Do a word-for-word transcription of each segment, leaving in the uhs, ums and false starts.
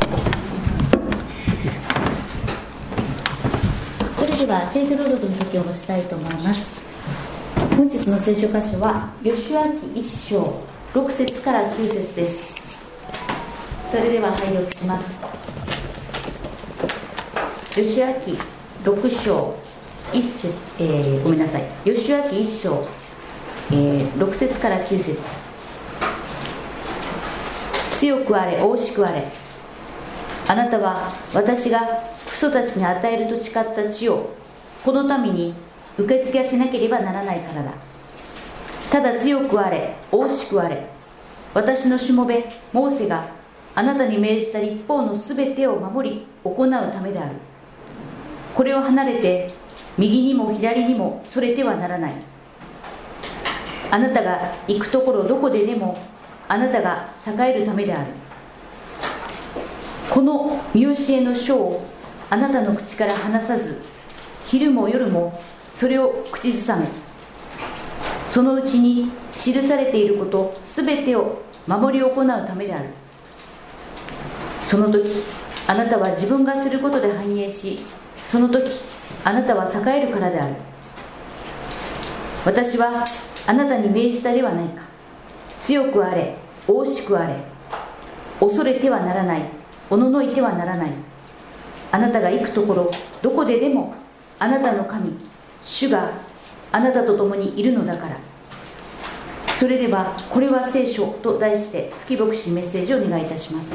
いいですか。 それでは聖書朗読の時を持ちたいと思います。本日の聖書箇所はヨシュア記一章六節から九節です。それでは拝読します。ヨシュア記六章一節、えー、ごめんなさいヨシュア記一章、えー、六節から九節。強くあれ大しくあれ、あなたは私が父祖たちに与えると誓った地をこの民に受け継がせなければならないからだ。ただ強くあれ大しくあれ、私のしもべモーセがあなたに命じた立法のすべてを守り行うためである。これを離れて右にも左にもそれてはならない。あなたが行くところどこででもあなたが栄えるためである。この見教えの書をあなたの口から離さず、昼も夜もそれを口ずさめ、そのうちに記されていることすべてを守り行うためである。その時あなたは自分がすることで繁栄し、その時あなたは栄えるからである。私はあなたに命じたではないか。強くあれ大しくあれ、恐れてはならない、おののいてはならない。あなたが行くところどこででもあなたの神主があなたと共にいるのだから。それではこれは聖書と題して吹牧師にメッセージをお願いいたします。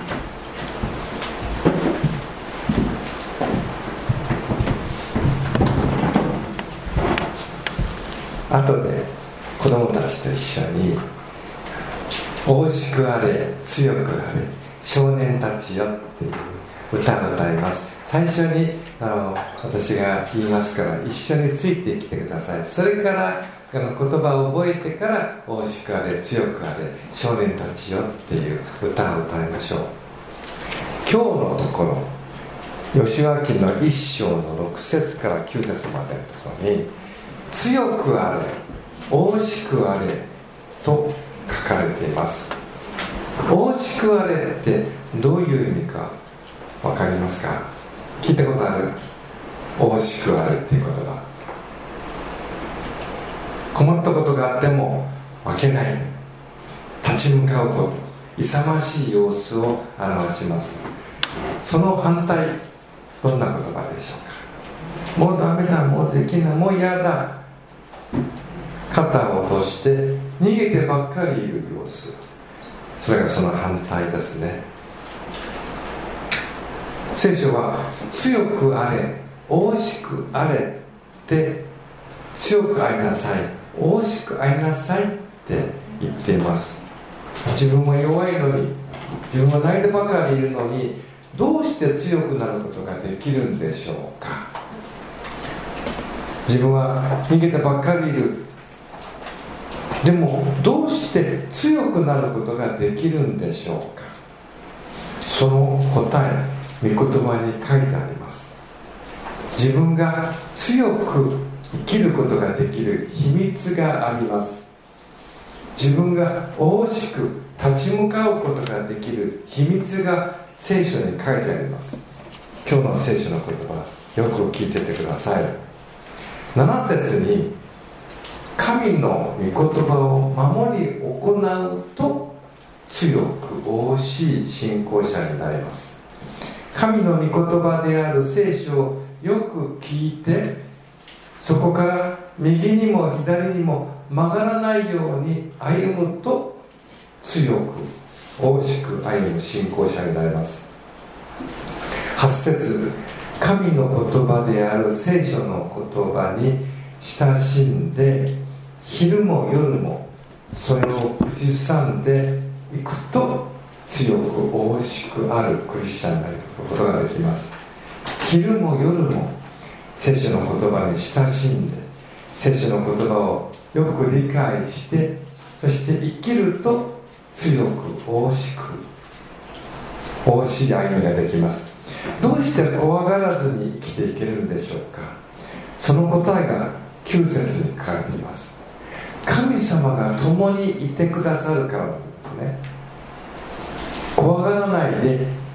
後で子供たちと一緒に大しくあれ強くあれ少年たちよっていう歌を歌います。最初にあの私が言いますから一緒についてきてください。それからあの言葉を覚えてから大しくあれ強くあれ少年たちよっていう歌を歌いましょう。今日のところヨシュア記の一章の六節から九節までのところに強くあれ大しくあれと書かれています。大しくあれってどういう意味か分かりますか？聞いたことある？大しくあれっていう言葉。困ったことがあっても負けない、立ち向かうこと、勇ましい様子を表します。その反対、どんな言葉でしょうか？もうダメだ、もうできない、もう嫌だ、肩を落として逃げてばっかりいる様子、それがその反対ですね。聖書は強くあれ大しくあれって強くありなさい、大しくありなさいって言っています。自分は弱いのに、自分は泣いてばかりいるのに、どうして強くなることができるんでしょうか？自分は逃げてばっかりいる、でもどうして強くなることができるんでしょうか？その答え、御言葉に書いてあります。自分が強く生きることができる秘密があります。自分が大しく立ち向かうことができる秘密が聖書に書いてあります。今日の聖書の言葉、よく聞いててください。なな節に神の御言葉を守り行うと強く大しい信仰者になります。神の御言葉である聖書をよく聞いて、そこから右にも左にも曲がらないように歩むと強く大しく歩む信仰者になります。はち節、神の言葉である聖書の言葉に親しんで昼も夜もそれを口ずさんでいくと強く大しくあるクリスチャンになることができます。昼も夜も聖書の言葉に親しんで、聖書の言葉をよく理解して、そして生きると強く大しく大しい歩みができます。どうして怖がらずに生きていけるんでしょうか？その答えがきゅう節に書かれています。神様が共にいてくださるからなんですね。怖がらないで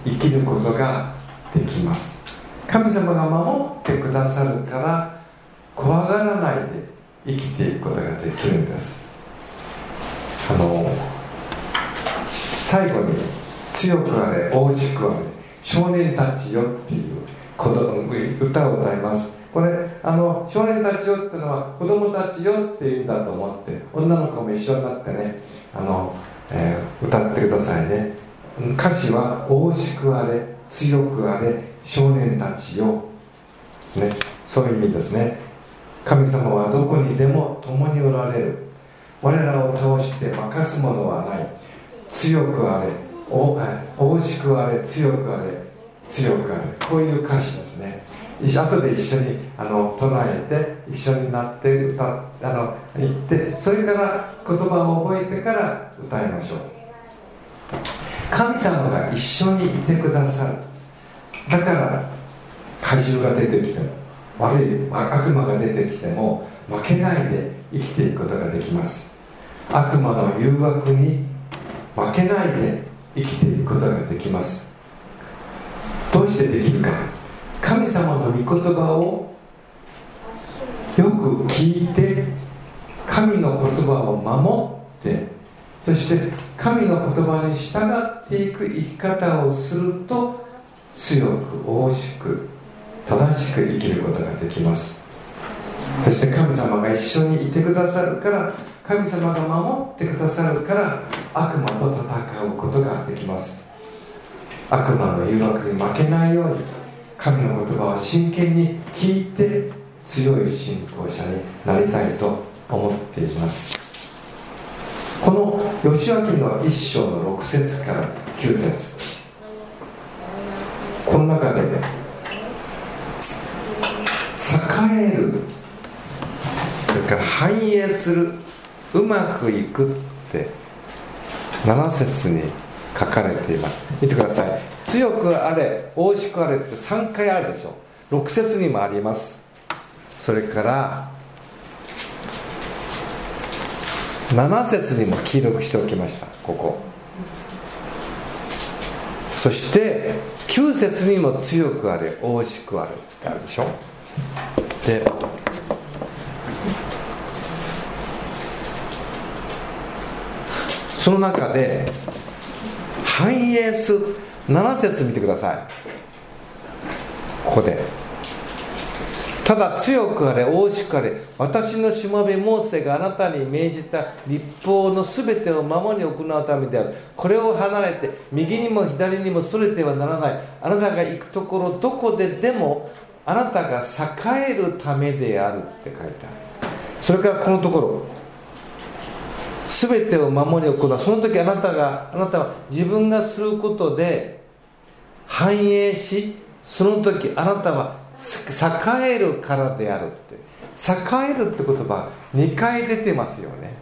生きることができます。神様が守ってくださるから怖がらないで生きていくことができるんです。あの最後に強くあれ大しくあれ少年たちよっていう歌を歌います。これあの少年たちよっていうのは子供たちよっていうんだと思って女の子も一緒になってねあの、えー、歌ってくださいね。歌詞は大しくあれ強くあれ少年たちよ、ね、そういう意味ですね。神様はどこにでも共におられる。我らを倒して負かすものはない。強くあれ大しくあれ強くあれ強くあれ、こういう歌詞ですね。後で一緒にあの唱えて一緒になって歌あの言って、それから言葉を覚えてから歌いましょう。神様が一緒にいてくださる。だから怪獣が出てきても悪い悪魔が出てきても負けないで生きていくことができます。悪魔の誘惑に負けないで生きていくことができます。どうしてできるか。神様の御言葉をよく聞いて神の言葉を守って、そして神の言葉に従っていく生き方をすると強く大しく正しく生きることができます。そして神様が一緒にいてくださるから、神様が守ってくださるから悪魔と戦うことができます。悪魔の誘惑に負けないように神の言葉を真剣に聞いて強い信仰者になりたいと思っています。この義明の一章のろく節からきゅう節、この中でね、栄える、それから繁栄する、うまくいくってなな節に書かれています。見てください。強くあれ大しくあれってさんかいあるでしょ。ろく節にもあります。それからなな節にも記録しておきました。ここそしてきゅう節にも強くあれ大しくあれってあるでしょ。でその中で繁栄するなな節見てください。ここでただ強くあれ大しくあれ私のしもべモーセがあなたに命じた律法のすべてを守り行うためである。これを離れて右にも左にもそれてはならない。あなたが行くところどこででもあなたが栄えるためであるって書いてある。それからこのところすべてを守り行う。その時あなたがあなたは自分がすることで繁栄し、その時あなたは栄えるからであるって。栄えるって言葉にかい出てますよね。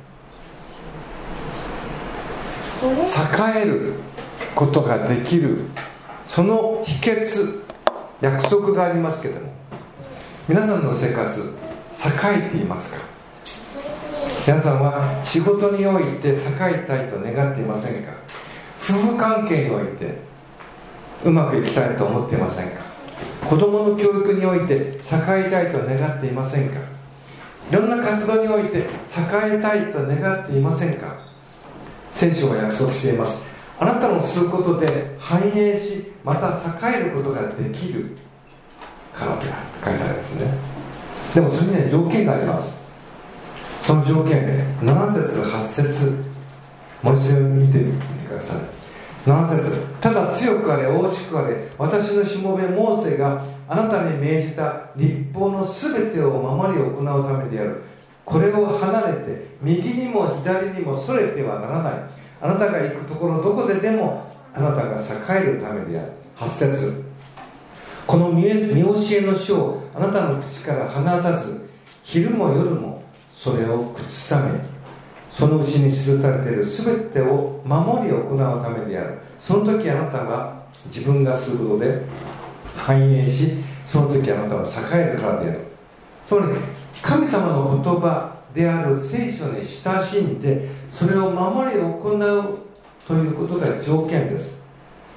栄えることができるその秘訣、約束がありますけれども、皆さんの生活栄えていますか。皆さんは仕事において栄えたいと願っていませんか。夫婦関係においてうまくいきたいと思っていませんか。子供の教育において栄えたいと願っていませんか。いろんな活動において栄えたいと願っていませんか。聖書が約束しています。あなたのすることで繁栄し、また栄えることができるからである書いてありますね。でもそれには条件があります。その条件でなな節はち節もう一度見てみてください。なな節、ただ強くあれ大しくあれ私のしもべモーセがあなたに命じた律法のすべてを守り行うためである。これを離れて右にも左にもそれてはならない。あなたが行くところどこででもあなたが栄えるためである。はち節、この見教えの書をあなたの口から離さず昼も夜もそれを口さめ、そのうちに記されているすべてを守り行うためである。その時あなたは自分がすることで繁栄し、その時あなたは栄えるからである。つまり神様の言葉である聖書に親しんでそれを守り行うということが条件です。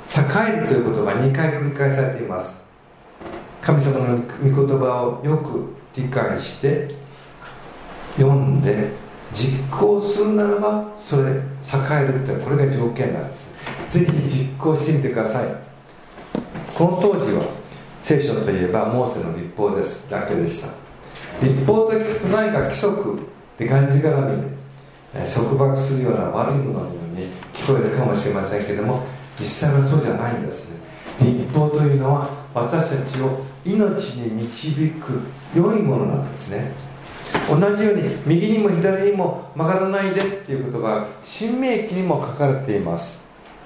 栄えるという言葉にかい繰り返されています。神様の御言葉をよく理解して読んで実行するならば、それ栄えるってこれが条件なんです。ぜひ実行してみてください。この当時は聖書といえばモーセの律法ですだけでした。律法と聞くと何か規則でがんじがらみで束縛するような悪いもののように聞こえるかもしれませんけれども、実際はそうじゃないんですね。律法というのは私たちを命に導く良いものなんですね。同じように右にも左にも曲がらないでっていうことが新明記にも書かれています。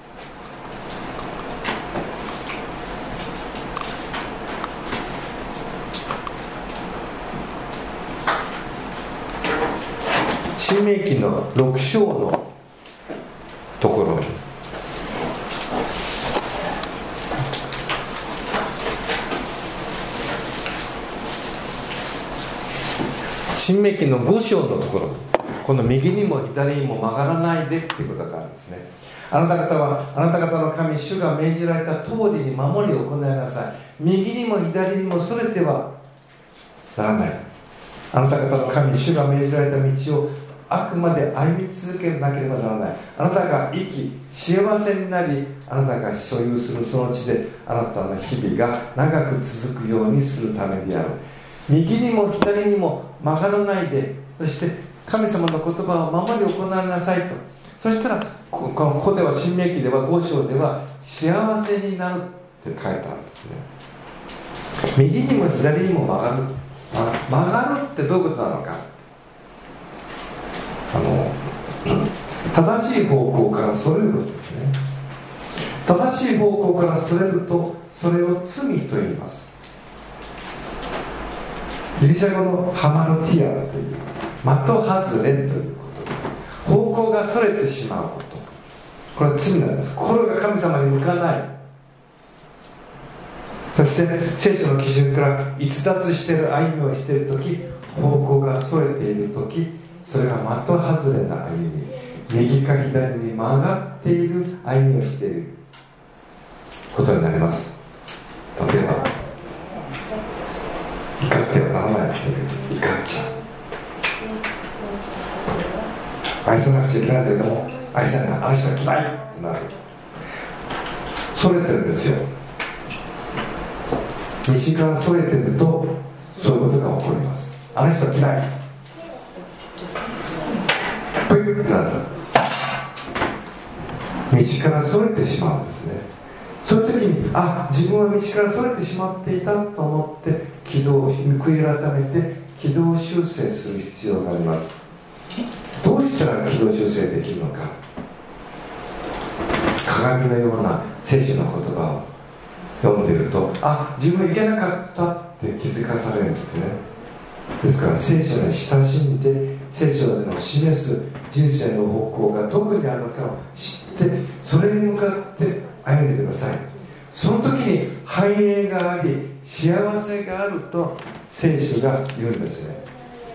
新明記のろく章のところに、新明記のご章のところに、この右にも左にも曲がらないでっていうことがあるんですね。あなた方はあなた方の神主が命じられた通りに守り行いなさい。右にも左にもそれてはならない。あなた方の神主が命じられた道をあくまで歩み続けなければならない。あなたが生き幸せになり、あなたが所有するその地であなたの日々が長く続くようにするためである。右にも左にも曲がらないで、そして神様の言葉を守り行いなさいと。そしたらここここでは新明記ではご章では幸せになるって書いてあるんですね。右にも左にも曲がる、曲がるってどういうことなのか。あの正しい方向からそれるんですね。正しい方向からそれると、それを罪と言います。ギリシャ語のハマルティアという的外れということで、方向がそれてしまうこと、これは罪なんです。心が神様に向かない。そして聖書の基準から逸脱している歩みをしているとき、方向がそれているとき、それが的外れな歩み、右か左に曲がっている歩みをしていることになります。例えば怒ってはならないという怒っちゃう。愛さなくちゃいけないけれども愛さない、愛したら嫌いってなる。それてるんですよ。道からそれてるとそういうことが起こります。あの人は嫌い、プイッてなる。道からそれてしまうんですね。そういう時に、あ、自分は道からそれてしまっていたと思って軌道を悔い改めて軌道修正する必要があります。どうしたら軌道修正できるのか。鏡のような聖書の言葉を読んでいると、あ、自分いけなかったって気づかされるんですね。ですから聖書に親しんで、聖書での示す人生の方向がどこにあるのかを知って、それに向かって歩んでください。その時に繁栄があり幸せがあると聖書が言うんですね。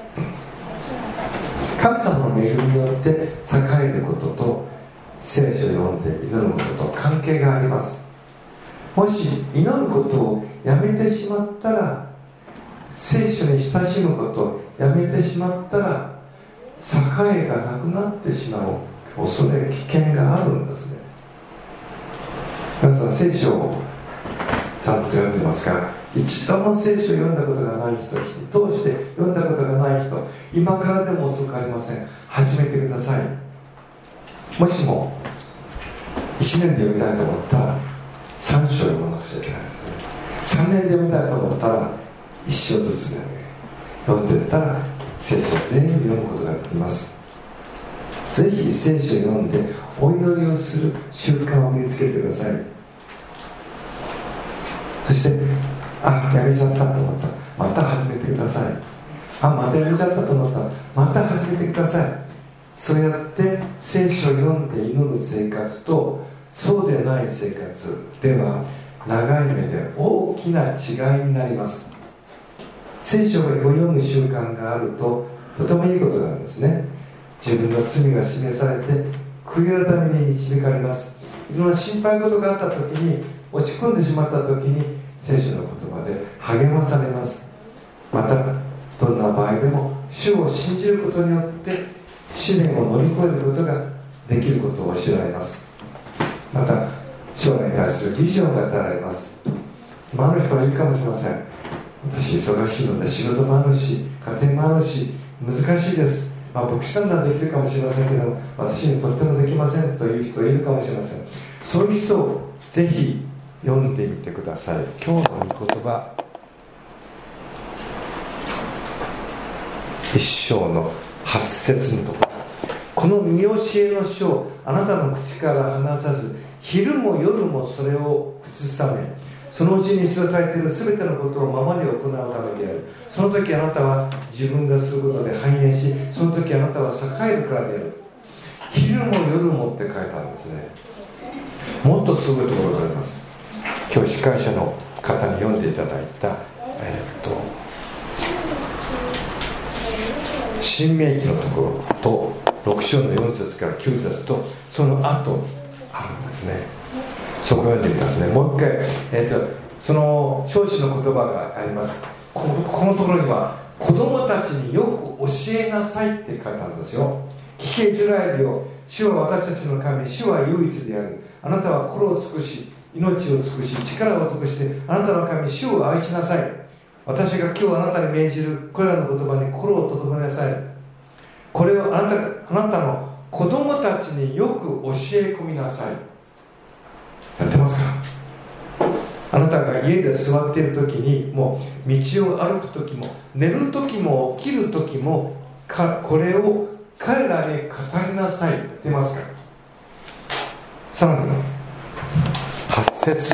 神様の恵みによって栄えることと聖書を読んで祈ることと関係があります。もし祈ることをやめてしまったら、聖書に親しむことをやめてしまったら、栄えがなくなってしまう恐れ、危険があるんですね。皆さん聖書をちゃんと読んでますか？一度も聖書を読んだことがない人、通して読んだことがない人、今からでも遅くありません。始めてください。もしもいちねんで読みたいと思ったらさん章読まなくちゃいけないですね。さんねんで読みたいと思ったらいっ章ずつ、ね、読んでいったら聖書全部読むことができます。ぜひ聖書を読んでお祈りをする習慣を身につけてください。そして、あ、やめちゃったと思ったらまた始めてください。あ、またやめちゃったと思ったらまた始めてください。そうやって聖書を読んで祈る生活とそうでない生活では長い目で大きな違いになります。聖書を読む習慣があるととてもいいことなんですね。自分の罪が示されて悔い改めに導かれます。 いろんな心配事があった時に、落ち込んでしまった時に聖書の言葉で励まされます。またどんな場合でも主を信じることによって試練を乗り越えることができることを教えられます。また将来に対するビジョンが与えられます。今ある人はいいかもしれません。私忙しいので仕事もあるし家庭もあるし難しいです、まあ、牧師さんならできるかもしれませんけど私にとってもできませんという人いるかもしれません。そういう人をぜひ読んでみてください。今日の御言葉一章の八節のところ、この見教えの書をあなたの口から離さず昼も夜もそれを口ずさめ、そのうちに記されている全てのことをままに行うためである。その時あなたは自分がすることで繁栄し、その時あなたは栄えるからである。昼も夜もって書いてあるんですね。もっとすごいところがあります。今日司会者の方に読んでいただいた、えー、っと新明記のところとろく章のよん節からきゅう節とその後あるんですね。そこを読んでみますね。もう一回、えー、っとその召使の言葉があります。 こ, このところには子供たちによく教えなさいって書いてあるんですよ。聞けイスラエルよ、主は私たちの神、主は唯一である。あなたは心を尽くし命を尽くし力を尽くしてあなたの神主を愛しなさい。私が今日あなたに命じるこれらの言葉に心を留めなさい。これをあなた、あなたの子供たちによく教え込みなさい。やってますか？あなたが家で座っている時にもう道を歩く時も寝る時も起きる時もかこれを彼らに語りなさい。やってますか？さらにはち節、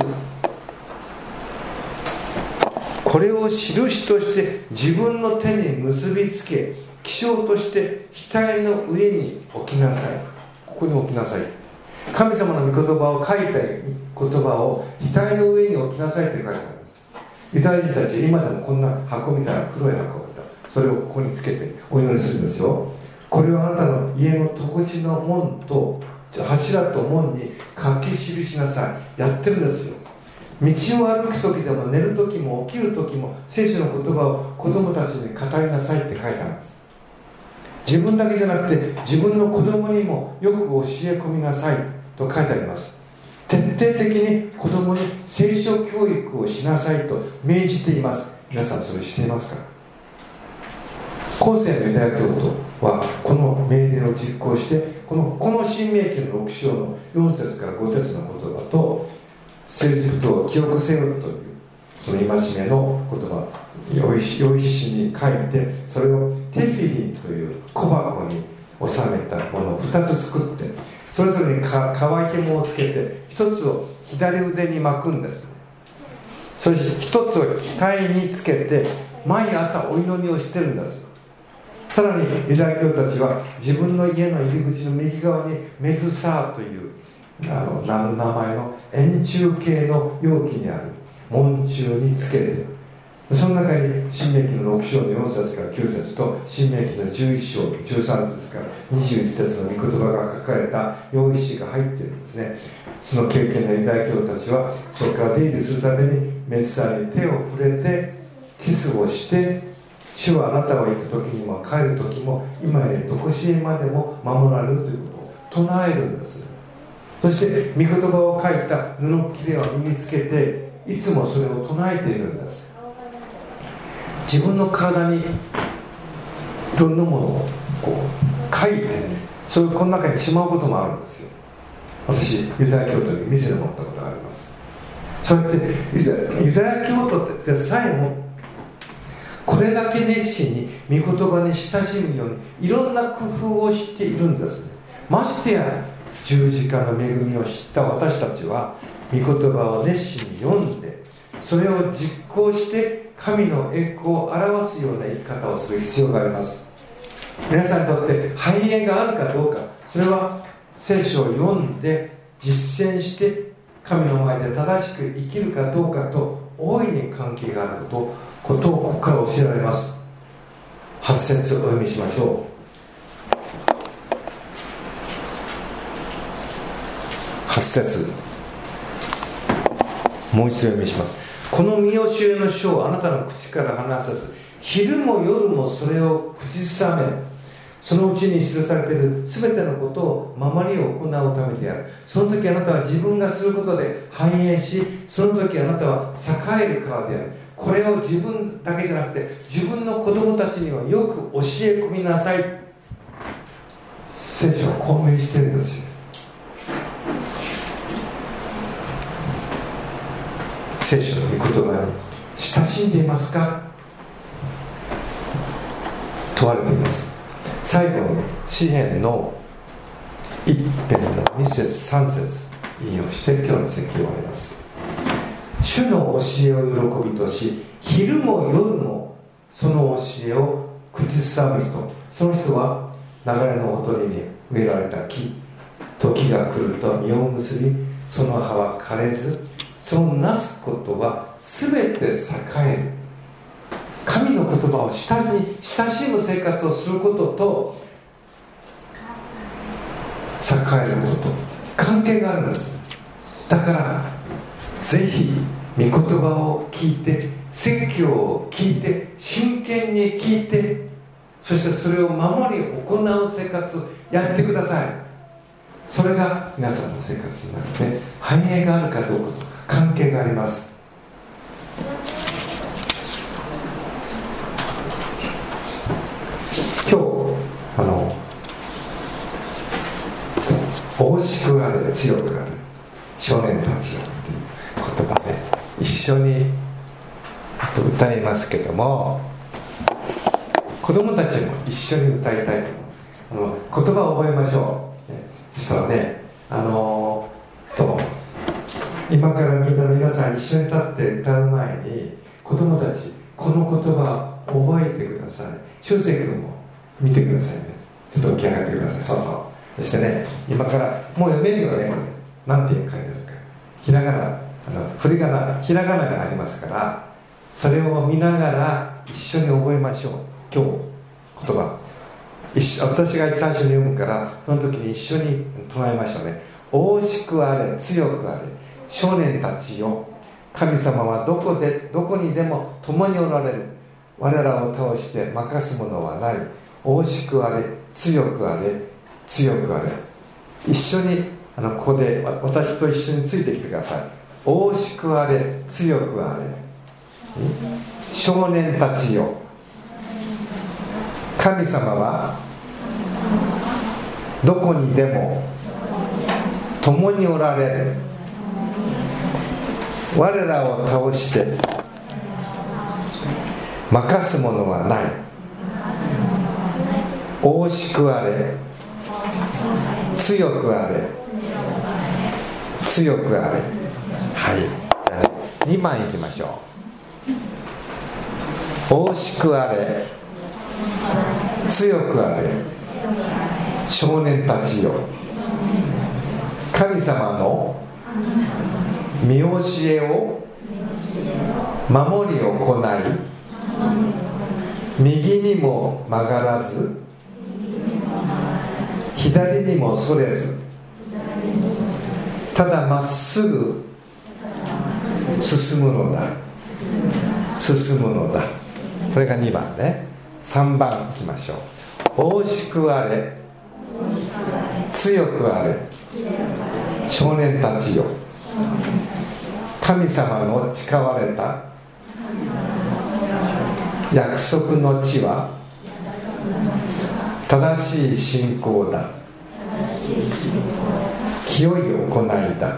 これを印として自分の手に結びつけ記章として額の上に置きなさい。ここに置きなさい。神様の御言葉を書いた言葉を額の上に置きなさいって書いてあります。ユダヤ人たち今でもこんな箱みたいな黒い箱をそれをここにつけてお祈りするんですよ。これはあなたの家の戸口の門と柱と門に書き記しなさい。やってるんですよ。道を歩く時でも寝る時も起きる時も聖書の言葉を子供たちに語りなさいって書いてあるんです。自分だけじゃなくて自分の子供にもよく教え込みなさいと書いてあります。徹底的に子供に聖書教育をしなさいと命じています。皆さんそれ知っていますか？後世のユダヤ教徒はこの命令を実行してこのこの新明記のろく章のよん節からご節の言葉と聖塾を記憶せよというその戒めの言葉用意紙に書いてそれをテフィリンという小箱に収めたものをふたつ作ってそれぞれにか革紐をつけてひとつを左腕に巻くんです。そしてひとつを額につけて毎朝お祈りをしてるんです。さらにユダヤ教たちは自分の家の入り口の右側にメズサーというあの名前の円柱形の容器にある門柱につけてその中に新明記のろく章のよん節からきゅう節と新明記のじゅういち章じゅうさん節からにじゅういち節の御言葉が書かれた用意紙が入っているんですね。その経験のユダヤ教たちはそれから出入りするためにメズサーに手を触れてキスをして主はあなたは行く時にも帰る時も今より常しえまでも守られるということを唱えるんです。そして御言葉を書いた布切れを身につけていつもそれを唱えているんです。自分の体にいろんなものをこう書いてねそれをこの中にしまうこともあるんですよ。私ユダヤ教徒に見せてもらったことがあります。そうやってユダヤ教徒ってさえもこれだけ熱心に御言葉に親しむようにいろんな工夫をしているんですね。ましてや十字架の恵みを知った私たちは御言葉を熱心に読んでそれを実行して神の栄光を表すような生き方をする必要があります。皆さんにとって繁栄があるかどうかそれは聖書を読んで実践して神の前で正しく生きるかどうかと大いに関係があることことをここから教えられます。はち節をお読みしましょう。 はち節、もう一度読みします。この見教えの書をあなたの口から離さず、昼も夜もそれを口ずさめ、そのうちに記されている全てのことを守りを行うためである。その時あなたは自分がすることで繁栄し、その時あなたは栄えるからである。これを自分だけじゃなくて自分の子供たちにはよく教え込みなさい。聖書はこう命じてるんですよ。聖書の御言葉に親しんでいますか、問われています。最後に詩編の一編のに節さん節引用して今日の説教を終わります。主の教えを喜びとし、昼も夜もその教えを口ずさむ人、その人は流れのほとりに植えられた木、時が来ると実を結び、その葉は枯れず、そのなすことは全て栄える。神の言葉を親に親しむ生活をすることと栄えることと関係があるんです。だからぜひ御言葉を聞いて、説教を聞いて、真剣に聞いて、そしてそれを守り行う生活をやってください。それが皆さんの生活になって繁栄があるかどうかと関係があります。今日あの大しくあれ強くあれ少年たちよっていう言葉で一緒に歌いますけども、子供たちも一緒に歌いたいと思う。あの言葉を覚えましょう。そしたらね、あのと今からみんな皆さん一緒に立って歌う前に、子供たちこの言葉を覚えてください。修正君も見てくださいね。ちょっと起き上がってください。そうそう。そしてね、今からもう読めるよね、これなんて書いてあるか、ひらがな、あの振り仮名、ひらがながありますから、それを見ながら一緒に覚えましょう。今日言葉一緒、私が最初に読むからその時に一緒に唱えましょうね。大しくあれ強くあれ少年たちよ、神様はどこでどこにでも共におられる。我らを倒して任すものはない。大しくあれ強くあれ強くあれ。一緒にあのここで私と一緒についてきてください。大しくあれ強くあれ少年たちよ、神様はどこにでも共におられる。我らを倒して任すものはない。大しくあれ強くあれ強くあれ。はい、じゃあにばんいきましょう。大しくあれ強くあれ少年たちよ、神様の見教えを守り行い、右にも曲がらず左にもそれず、ただまっすぐ進むのだ進むのだ。これがにばんね。さんばんいきましょう。大しくあれ強くあれ少年たちよ、神様の誓われた約束の地は正しい信仰だ、清い行いだ。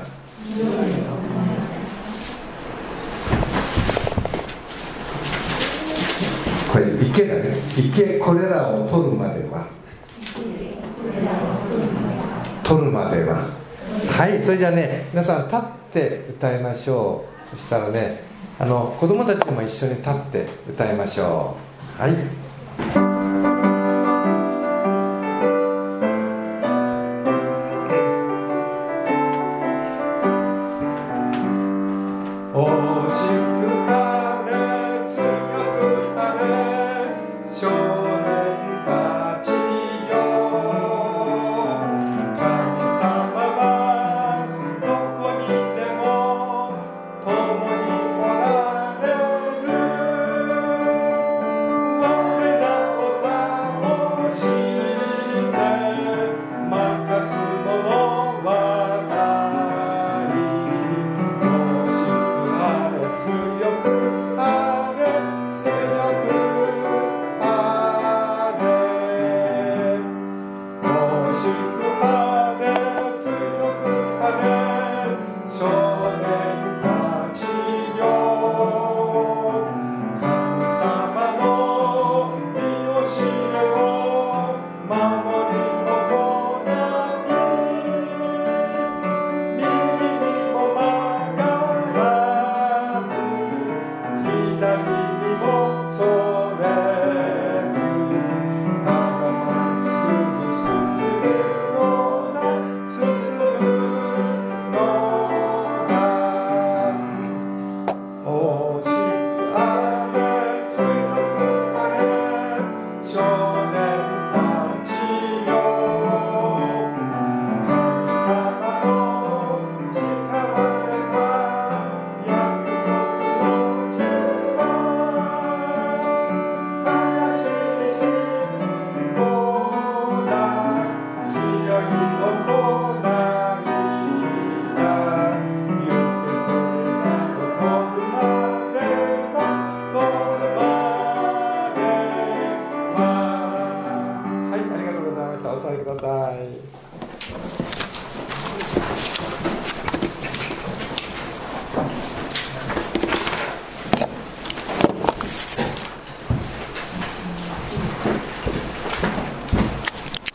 これ池だね。池、これらを取るまでは取るまでははい。それじゃあね、皆さん立って歌いましょう。そしたらね、あの子供たちも一緒に立って歌いましょう。はい。